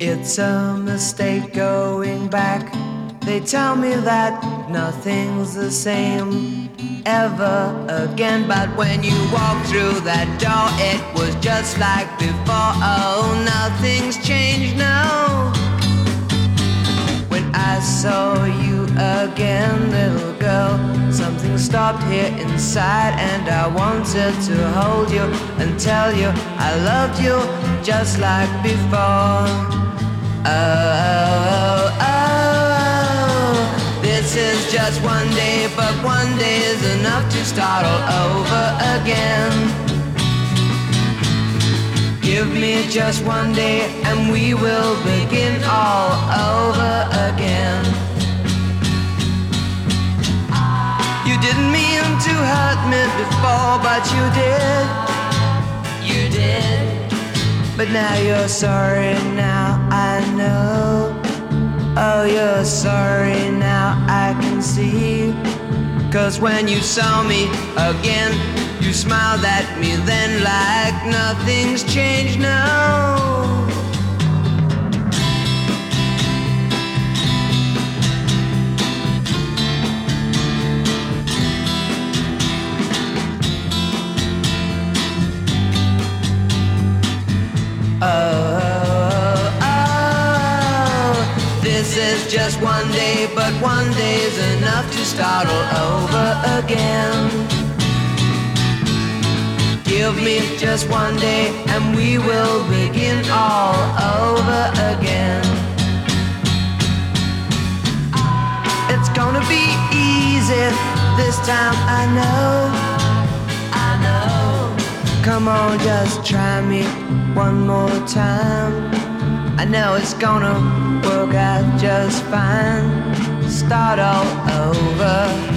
It's a mistake going back. They tell me that nothing's the same ever again. But when you walk through that door, it was just like before. Oh, nothing's changed now. When I saw you again, little girl, something stopped here inside, and I wanted to hold you and tell you I loved you just like before. Oh, oh, oh, this is just one day, but one day is enough to start all over again. Give me just one day and we will begin all over again. You didn't mean to hurt me before, but you did. You did. But now you're sorry, now I know. Oh, you're sorry, now I can see. 'Cause when you saw me again, you smiled at me then like nothing's changed now. Oh, oh, this is just one day, but one day is enough to start all over again. Give me just one day and we will begin all over again. It's gonna be easy this time, I know. I know. Come on, just try me one more time. I know it's gonna work out just fine. Start all over.